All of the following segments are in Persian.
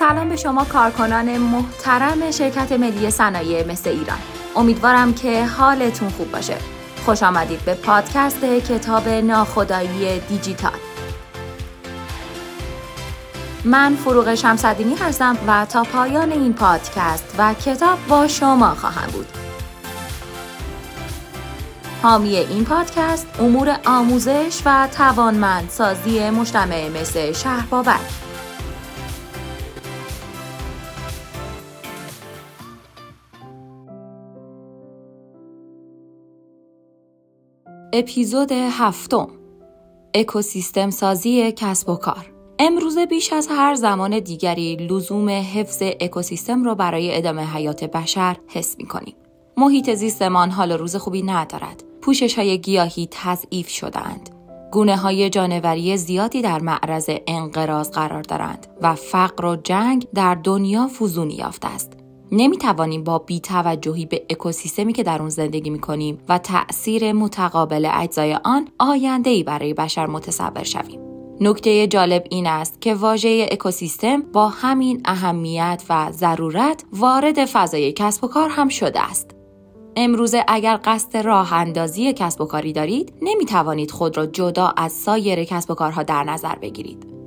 سلام به شما کارکنان محترم شرکت ملی صنایع مس ایران. امیدوارم که حالتون خوب باشه. خوش آمدید به پادکست کتاب ناخودآیی دیجیتال. من فروغ شمس‌الدینی هستم و تا پایان این پادکست و کتاب با شما خواهم بود. حامی این پادکست امور آموزش و توانمندسازی مجتمع مثل شهربابک. اپیزود 7: اکوسیستم سازی کسب و کار. امروزه بیش از هر زمان دیگری لزوم حفظ اکوسیستم را برای ادامه حیات بشر حس می‌کنیم. محیط زیستمان حال و روز خوبی ندارد. پوشش‌های گیاهی تضعیف شده‌اند. گونه‌های جانوری زیادی در معرض انقراض قرار دارند و فقر و جنگ در دنیا فزونی یافته است. نمی‌توانیم با بی‌توجهی به اکوسیستمی که در آن زندگی می‌کنیم و تأثیر متقابل اجزای آن آینده‌ای برای بشر متصور شویم. نکته جالب این است که واژه اکوسیستم با همین اهمیت و ضرورت وارد فضای کسب و کار هم شده است. امروزه اگر قصد راه اندازی کسب و کاری دارید، نمی‌توانید خود را جدا از سایر کسب و کارها در نظر بگیرید.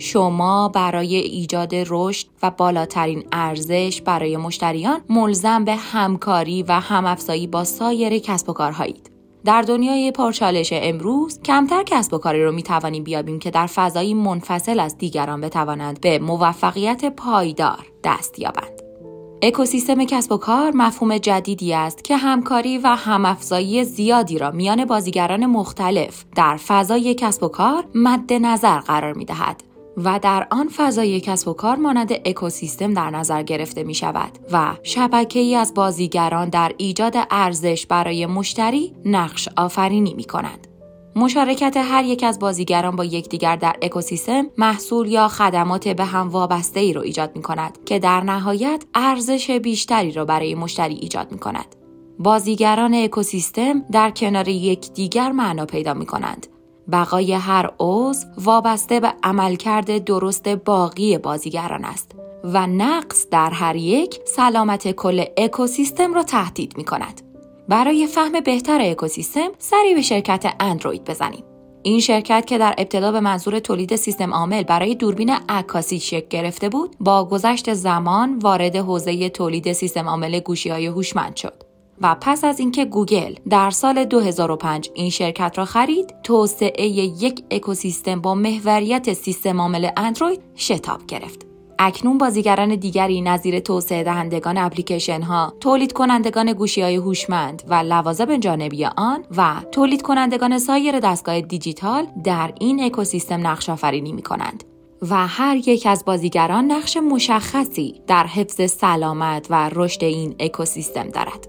شما برای ایجاد رشد و بالاترین ارزش برای مشتریان ملزم به همکاری و هم‌افزایی با سایر کسب و کارهایید. در دنیای پرچالش امروز کمتر کسب و کاری رو می‌توانیم بیابیم که در فضایی منفصل از دیگران بتوانند به موفقیت پایدار دست یابند. اکوسیستم کسب و کار مفهوم جدیدی است که همکاری و هم‌افزایی زیادی را میان بازیگران مختلف در فضای کسب و کار مد نظر قرار می‌دهد و در آن فضای کسب و کار مانند اکوسیستم در نظر گرفته می شود و شبکه‌ای از بازیگران در ایجاد ارزش برای مشتری نقش آفرینی می کنند. مشارکت هر یک از بازیگران با یکدیگر در اکوسیستم محصول یا خدمات به هم وابسته ای را ایجاد می کند که در نهایت ارزش بیشتری را برای مشتری ایجاد می کند. بازیگران اکوسیستم در کنار یکدیگر معنا پیدا می کنند. بقای هر عضو وابسته به عملکرد درست باقی بازیگران است و نقص در هر یک سلامت کل اکوسیستم را تهدید می کند. برای فهم بهتر اکوسیستم سری به شرکت اندروید بزنیم. این شرکت که در ابتدا به منظور تولید سیستم عامل برای دوربین عکاسی شکل گرفته بود، با گذشت زمان وارد حوزه تولید سیستم عامل گوشی‌های هوشمند شد. و پس از اینکه گوگل در سال 2005 این شرکت را خرید، توسعه یک اکوسیستم با محوریت سیستم عامل اندروید شتاب گرفت. اکنون بازیگران دیگری نظیر توسعه دهندگان اپلیکیشن ها، تولید کنندگان گوشی‌های هوشمند و لوازم جانبی آن و تولید کنندگان سایر دستگاه دیجیتال در این اکوسیستم نقش آفرینی می‌کنند و هر یک از بازیگران نقش مشخصی در حفظ سلامت و رشد این اکوسیستم دارد.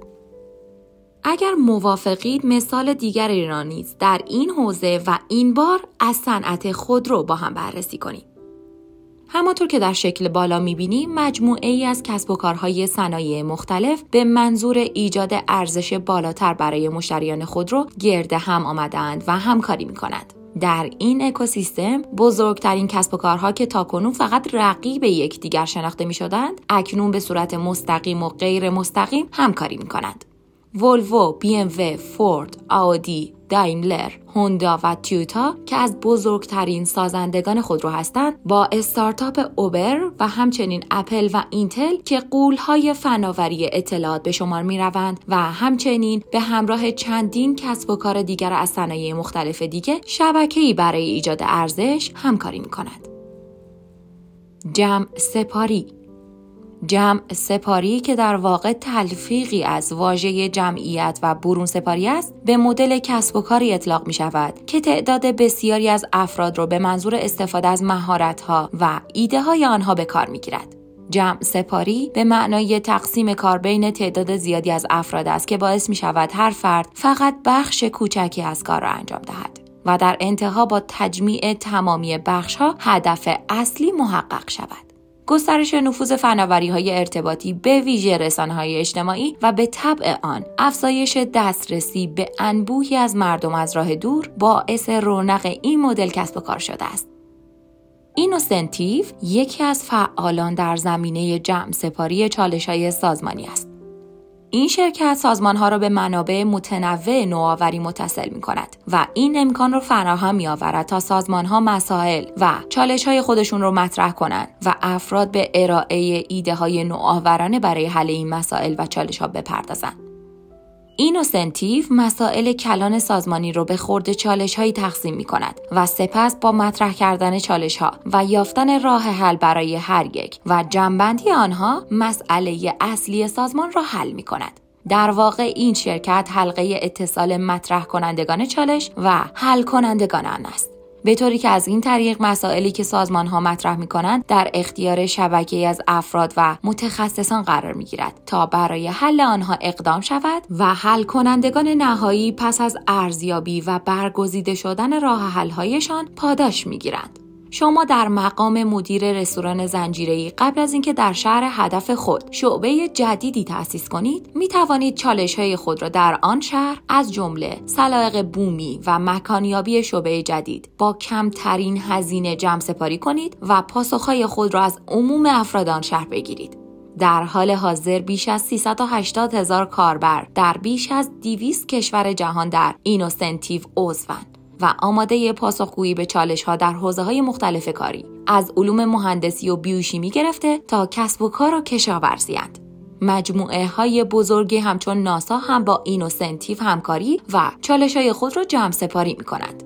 اگر موافقید مثال دیگری را نیز در این حوزه و این بار از صنعت خودرو با هم بررسی کنیم. همانطور که در شکل بالا می‌بینیم، مجموعه ای از کسب و کارهای صنایع مختلف به منظور ایجاد ارزش بالاتر برای مشتریان خودرو گرد هم آمدند و همکاری می‌کنند. در این اکوسیستم بزرگترین کسب و کارها که تاکنون فقط رقیب یکدیگر شناخته می‌شدند، اکنون به صورت مستقیم و غیر مستقیم همکاری می‌کنند. ولوو، BMW، فورد، آودی، دایملر، هوندا و تویوتا که از بزرگترین سازندگان خودرو هستند، با استارتاپ اوبر و همچنین اپل و اینتل که غول‌های فناوری اطلاعات به شمار می‌روند و همچنین به همراه چندین کسب و کار دیگر از صنایع مختلف دیگه شبکه‌ای برای ایجاد ارزش همکاری می‌کنند. جمع سپاری که در واقع تلفیقی از واژه جمعیت و برون سپاری است، به مدل کسب و کاری اطلاق می شود که تعداد بسیاری از افراد را به منظور استفاده از مهارت‌ها و ایده‌های آنها به کار می گیرد. جمع سپاری به معنای تقسیم کار بین تعداد زیادی از افراد است که باعث می شود هر فرد فقط بخش کوچکی از کار را انجام دهد و در انتها با تجمیع تمامی بخش‌ها هدف اصلی محقق شود. گسترش نفوذ فناوری‌های ارتباطی به ویژه رسانه‌های اجتماعی و به طبع آن افزایش دسترسی به انبوهی از مردم از راه دور باعث رونق این مدل کسب و کار شده است. اینوسنتیو یکی از فعالان در زمینه جمع سپاری چالش‌های سازمانی است. این شرکت سازمان‌ها را به منابع متنوع نوآوری متصل می‌کند و این امکان را فراهم می‌آورد تا سازمان‌ها مسائل و چالش‌های خودشون را مطرح کنند و افراد به ارائه ایده‌های نوآورانه برای حل این مسائل و چالش‌ها بپردازند. اینوسنتیو مسائل کلان سازمانی رو به خرد چالش‌هایی تقسیم می‌کند و سپس با مطرح کردن چالش‌ها و یافتن راه حل برای هر یک و جمع‌بندی آنها مسئله اصلی سازمان را حل می‌کند. در واقع این شرکت حلقه اتصال مطرح کنندگان چالش و حل کنندگان آن است. به طوری که از این طریق مسائلی که سازمان‌ها مطرح می‌کنند در اختیار شبکه‌ای از افراد و متخصصان قرار می‌گیرد تا برای حل آنها اقدام شود و حل کنندگان نهایی پس از ارزیابی و برگزیده شدن راه حل‌هایشان پاداش می‌گیرند. شما در مقام مدیر رستوران زنجیره‌ای قبل از اینکه در شهر هدف خود شعبه جدیدی تأسیس کنید، می توانید چالش‌های خود را در آن شهر از جمله سلایق بومی و مکانیابی شعبه جدید با کمترین هزینه جمع سپاری کنید و پاسخ‌های خود را از عموم افراد آن شهر بگیرید. در حال حاضر بیش از 380,000 کاربر در بیش از 200 کشور جهان در اینوسنتیو عضوند و آماده پاسخگویی به چالش‌ها در حوزه‌های مختلف کاری، از علوم مهندسی و بیوشیمی گرفته تا کسب و کار و کشاورزی‌اند. مجموعه‌های بزرگی همچون ناسا هم با اینوسنتیو همکاری و چالش‌های خود را جمع سپاری می‌کنند.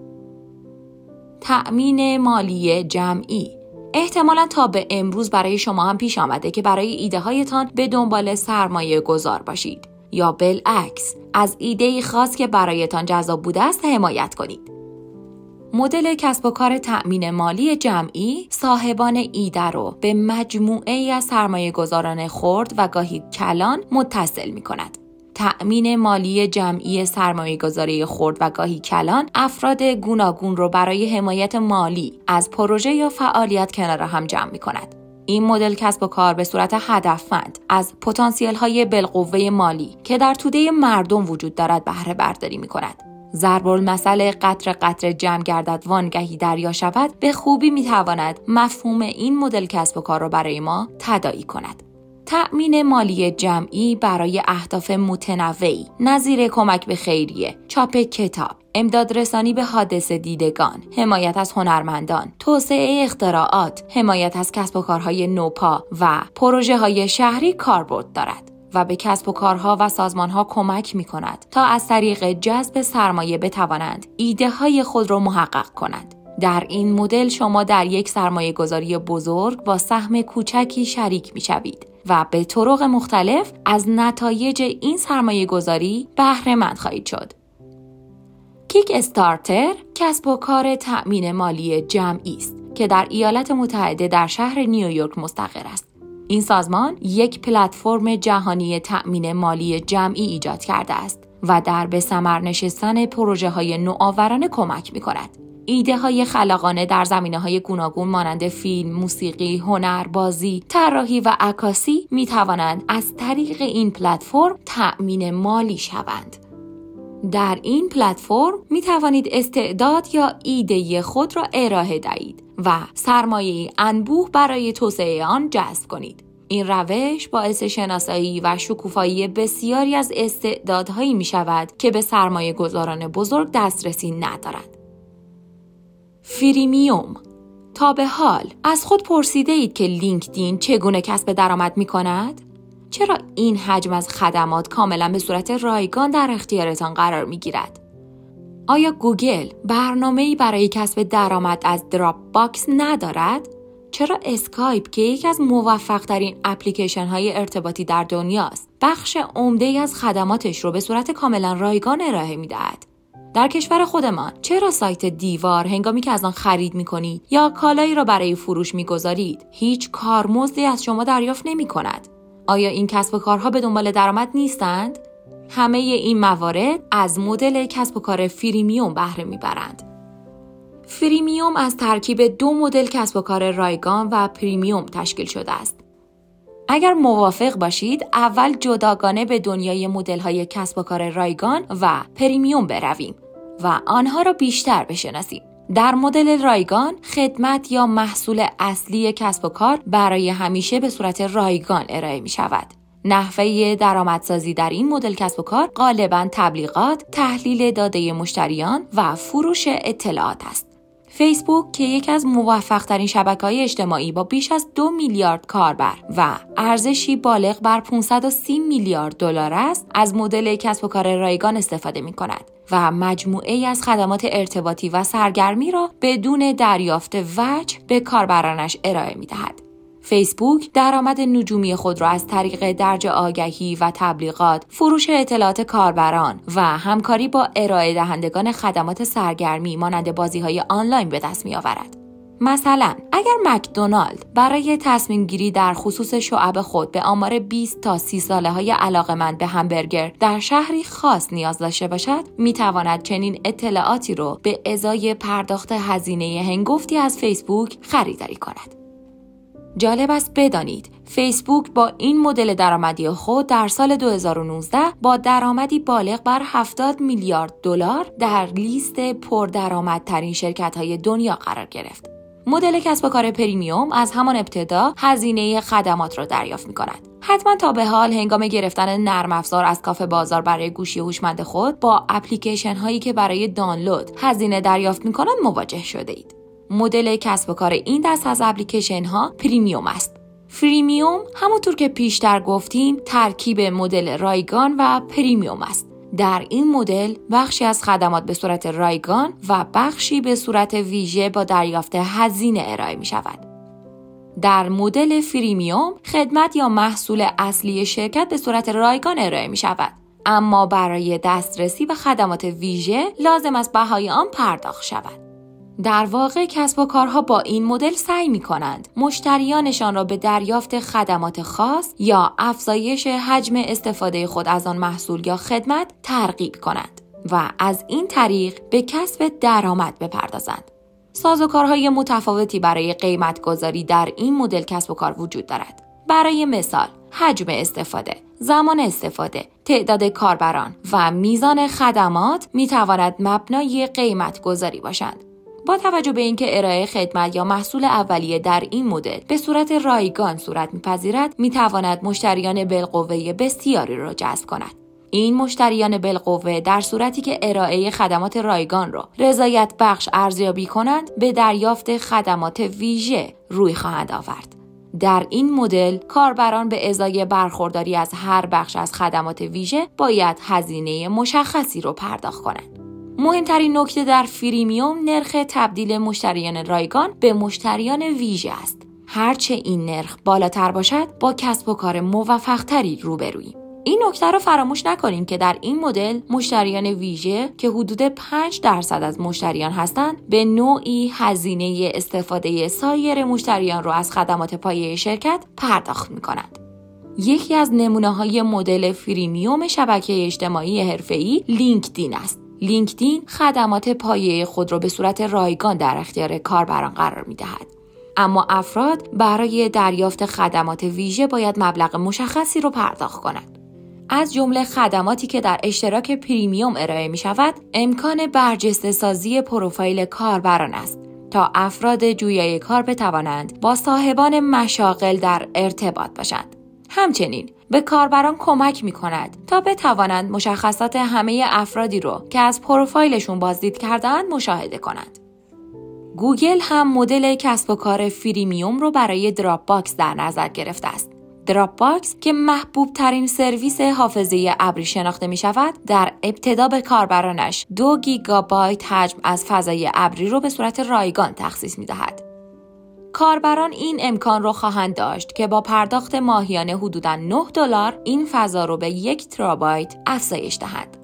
تأمین مالی جمعی. احتمالاً تا به امروز برای شما هم پیش آمده که برای ایده‌هایتان به دنبال سرمایه گذار باشید یا بالعکس از ایده‌ای خاص که برایتان جذاب بوده است حمایت کنید. مدل کسب و کار تأمین مالی جمعی صاحبان ایده رو به مجموعه‌ای از سرمایه‌گذاران خرد و گاهی کلان متصل می‌کند. تأمین مالی جمعی سرمایه‌گذاری خرد و گاهی کلان افراد گوناگون رو برای حمایت مالی از پروژه یا فعالیت کنار هم جمع می‌کند. این مدل کسب و کار به صورت هدفمند از پتانسیل‌های بالقوه مالی که در توده مردم وجود دارد بهره برداری می‌کند. ضرب المثل قطره قطره جمع گردد وانگهی دریا شود به خوبی می‌تواند مفهوم این مدل کسب و کار را برای ما تداعی کند. تأمین مالی جمعی برای اهداف متنوعی نظیر کمک به خیریه، چاپ کتاب، امداد رسانی به حادثه دیدگان، حمایت از هنرمندان، توسعه اختراعات، حمایت از کسب و کارهای نوپا و پروژه‌های شهری کاربرد دارد و به کسب و کارها و سازمانها کمک می‌کند تا از طریق جذب سرمایه بتوانند ایده‌های خود را محقق کنند. در این مدل شما در یک سرمایه‌گذاری بزرگ با سهم کوچکی شریک می‌شوید و به طرق مختلف از نتایج این سرمایه‌گذاری بهره مند خواهید شد. کیک استارتر کسب و کار تأمین مالی جمعی است که در ایالات متحده در شهر نیویورک مستقر است. این سازمان یک پلتفرم جهانی تأمین مالی جمعی ایجاد کرده است و در به ثمر نشستن پروژه‌های نوآورانه کمک می‌کند. ایده‌های خلاقانه در زمینه‌های گوناگون مانند فیلم، موسیقی، هنر، بازی، طراحی و عکاسی می‌توانند از طریق این پلتفرم تأمین مالی شوند. در این پلتفرم می‌توانید استعداد یا ایده خود را ارائه دهید و سرمایه انبوه برای توسعه آن جذب کنید. این روش باعث شناسایی و شکوفایی بسیاری از استعدادهایی می‌شود که به سرمایه‌گذاران بزرگ دسترسی ندارند. فریمیوم. تا به حال از خود پرسیده اید که لینکدین چگونه کسب درآمد می‌کند؟ چرا این حجم از خدمات کاملا به صورت رایگان در اختیارتان قرار می‌گیرد؟ آیا گوگل برنامه‌ای برای کسب درآمد از دراپ باکس ندارد؟ چرا اسکایپ که یکی از موفق‌ترین اپلیکیشن‌های ارتباطی در دنیاست، بخش عمده‌ای از خدماتش رو به صورت کاملا رایگان ارائه می‌دهد؟ در کشور خودمان چرا سایت دیوار هنگامی که از آن خرید می‌کنید یا کالایی را برای فروش می‌گذارید هیچ کارمزدی از شما دریافت نمی‌کند؟ آیا این کسب و کارها به دنبال درآمد نیستند؟ همه این موارد از مدل کسب و کار فریمیوم بهره می‌برند. فریمیوم از ترکیب دو مدل کسب و کار رایگان و پریمیوم تشکیل شده است. اگر موافق باشید اول جداگانه به دنیای مدل‌های کسب و کار رایگان و پریمیوم برویم و آنها را بیشتر بشناسیم. در مدل رایگان، خدمت یا محصول اصلی کسب و کار برای همیشه به صورت رایگان ارائه می شود. نحوه درآمدسازی در این مدل کسب و کار غالباً تبلیغات، تحلیل داده مشتریان و فروش اطلاعات است. فیسبوک که یکی از موفق‌ترین شبکه‌های اجتماعی با بیش از 2 میلیارد کاربر و ارزشی بالغ بر 530 میلیارد دلار است، از مدل کسب و کار رایگان استفاده می‌کند و مجموعه‌ای از خدمات ارتباطی و سرگرمی را بدون دریافت وجه به کاربرانش ارائه می‌دهد. فیسبوک درآمد نجومی خود را از طریق درج آگهی و تبلیغات، فروش اطلاعات کاربران و همکاری با ارائه دهندگان خدمات سرگرمی مانند بازی‌های آنلاین به دست می‌آورد. مثلا اگر مکدونالد برای تصمیم گیری در خصوص شعب خود به آمار 20 تا 30 ساله‌های علاقه‌مند به همبرگر در شهری خاص نیاز داشته باشد، می‌تواند چنین اطلاعاتی را به ازای پرداخت هزینه هنگفتی از فیسبوک خریداری کند. جالب است بدانید فیسبوک با این مدل درآمدی خود در سال 2019 با درآمدی بالغ بر 70 میلیارد دلار در لیست پردرآمدترین شرکت‌های دنیا قرار گرفت. مدل کسب و کار پریمیوم از همان ابتدا هزینه خدمات را دریافت می‌کند. حتما تا به حال هنگام گرفتن نرم افزار از کاف بازار برای گوشی هوشمند خود با اپلیکیشن هایی که برای دانلود هزینه دریافت می‌کنند مواجه شده اید. مدل کسب و کار این دست از اپلیکیشن ها پریمیوم است. فریمیوم همونطور که پیشتر گفتیم ترکیب مدل رایگان و پریمیوم است. در این مدل بخشی از خدمات به صورت رایگان و بخشی به صورت ویژه با دریافت هزینه ارائه می شود. در مدل فریمیوم خدمت یا محصول اصلی شرکت به صورت رایگان ارائه می شود، اما برای دسترسی به خدمات ویژه لازم است بهای آن پرداخت شود. در واقع کسب و کارها با این مدل سعی می‌کنند مشتریانشان را به دریافت خدمات خاص یا افزایش حجم استفاده خود از آن محصول یا خدمت ترغیب کنند و از این طریق به کسب درآمد بپردازند. سازوکارهای متفاوتی برای قیمت گذاری در این مدل کسب و کار وجود دارد. برای مثال، حجم استفاده، زمان استفاده، تعداد کاربران و میزان خدمات می‌تواند مبنای قیمت گذاری باشند. با توجه به اینکه ارائه خدمت یا محصول اولیه در این مدل به صورت رایگان صورت می‌پذیرد، می‌تواند مشتریان بالقوه بسیاری را جذب کند. این مشتریان بالقوه در صورتی که ارائه خدمات رایگان را رضایت بخش ارزیابی کنند، به دریافت خدمات ویژه روی خواهند آورد. در این مدل کاربران به ازای برخورداری از هر بخش از خدمات ویژه باید هزینه مشخصی را پرداخت کنند. مهمترین نکته در فریمیوم نرخ تبدیل مشتریان رایگان به مشتریان ویژه است. هرچه این نرخ بالاتر باشد، با کسب و کار موفق‌تری روبروییم. این نکته را فراموش نکنیم که در این مدل مشتریان ویژه که حدود 5% از مشتریان هستند، به نوعی هزینه استفاده سایر مشتریان را از خدمات پایه شرکت پرداخت می‌کنند. یکی از نمونه‌های مدل فریمیوم شبکه اجتماعی حرفه‌ای لینکدین است. لینکدین خدمات پایه خود را به صورت رایگان در اختیار کاربران قرار می‌دهد. اما افراد برای دریافت خدمات ویژه باید مبلغ مشخصی را پرداخت کنند. از جمله خدماتی که در اشتراک پریمیوم ارائه می‌شود، امکان برجسته سازی پروفایل کاربران است تا افراد جویای کار بتوانند با صاحبان مشاغل در ارتباط باشند. همچنین به کاربران کمک می‌کند تا بتوانند مشخصات همه افرادی رو که از پروفایلشون بازدید کردند مشاهده کنند. گوگل هم مدل کسب و کار فریمیوم رو برای دراپ باکس در نظر گرفته است. دراپ باکس که محبوب ترین سرویس حافظه ابری شناخته می شود، در ابتدا به کاربرانش 2 گیگابایت حجم از فضای ابری رو به صورت رایگان تخصیص می دهد. کاربران این امکان رو خواهند داشت که با پرداخت ماهیانه حدوداً $9 این فضا رو به 1 ترابایت افزایش دهند.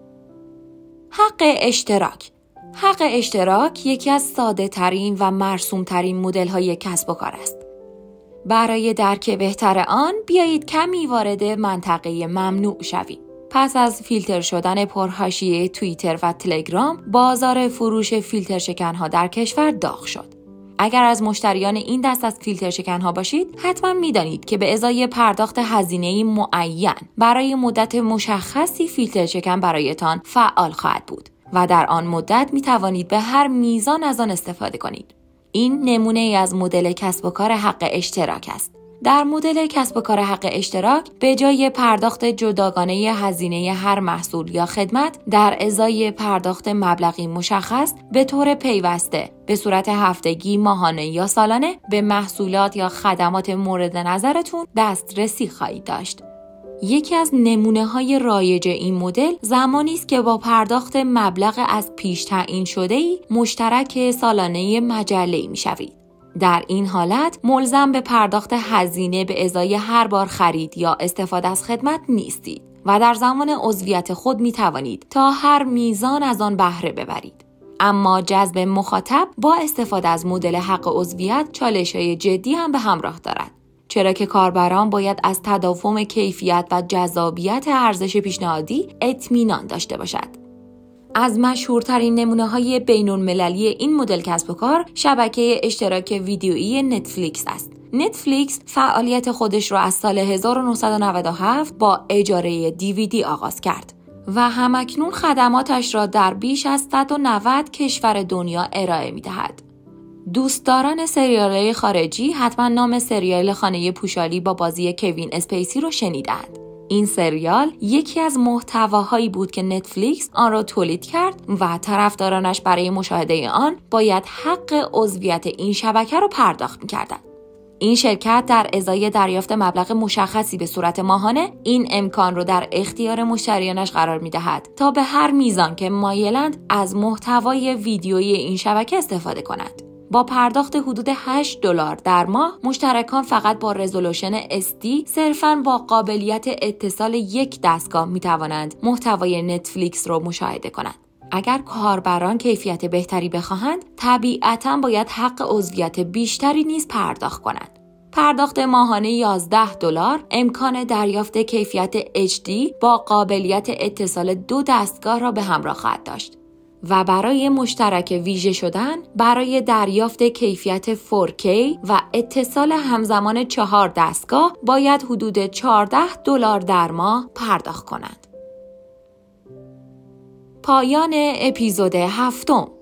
حق اشتراک یکی از ساده ترین و مرسوم ترین مدل های کسب و کار است. برای درک بهتر آن بیایید کمی وارد منطقه ممنوع شویم. پس از فیلتر شدن پرحاشیه توییتر و تلگرام، بازار فروش فیلتر شکن‌ها در کشور داغ شد. اگر از مشتریان این دست از فیلتر شکن‌ها باشید، حتما می‌دانید که به ازای پرداخت هزینه‌ای معین برای مدت مشخصی فیلتر شکن برایتان فعال خواهد بود و در آن مدت می توانید به هر میزان از آن استفاده کنید. این نمونه ای از مدل کسب و کار حق اشتراک است. در مدل کسب و کار حق اشتراک به جای پرداخت جداگانه هزینه هر محصول یا خدمت در ازای پرداخت مبلغی مشخص به طور پیوسته به صورت هفتگی، ماهانه یا سالانه به محصولات یا خدمات مورد نظرتون دسترسی خواهید داشت. یکی از نمونه‌های رایج این مدل زمانی است که با پرداخت مبلغ از پیش تعیین شده‌ای مشترک سالانه مجله‌ای می‌شوید. در این حالت ملزم به پرداخت هزینه به ازای هر بار خرید یا استفاده از خدمت نیستید و در زمان عضویت خود می توانید تا هر میزان از آن بهره ببرید. اما جذب مخاطب با استفاده از مدل حق عضویت چالش‌های جدی هم به همراه دارد. چرا که کاربران باید از تداوم کیفیت و جذابیت ارزش پیشنهادی اطمینان داشته باشد. از مشهورترین نمونه‌های بین‌المللی این مدل کسب و کار شبکه اشتراک ویدیویی نتفلیکس است. نتفلیکس فعالیت خودش را از سال 1997 با اجاره DVD آغاز کرد و همکنون خدماتش را در بیش از 190 کشور دنیا ارائه می‌دهد. دوستداران سریال‌های خارجی حتما نام سریال خانه پوشالی با بازی کوین اسپیسی رو شنیدند. این سریال یکی از محتواهایی بود که نتفلیکس آن را تولید کرد و طرفدارانش برای مشاهده آن باید حق عضویت این شبکه را پرداخت می‌کردند. این شرکت در ازای دریافت مبلغ مشخصی به صورت ماهانه این امکان رو در اختیار مشتریانش قرار می‌دهد تا به هر میزان که مایلند از محتوای ویدیویی این شبکه استفاده کنند. با پرداخت حدود $8 در ماه، مشترکان فقط با رزولوشن SD صرفاً با قابلیت اتصال یک دستگاه می توانند محتوای نتفلیکس را مشاهده کنند. اگر کاربران کیفیت بهتری بخواهند، طبیعتاً باید حق عضویت بیشتری نیز پرداخت کنند. پرداخت ماهانه $11 امکان دریافت کیفیت HD با قابلیت اتصال 2 دستگاه را به همراه خواهد داشت. و برای مشترک ویژه شدن برای دریافت کیفیت 4K و اتصال همزمان 4 دستگاه باید حدود $14 در ماه پرداخت کنند. پایان اپیزود 7.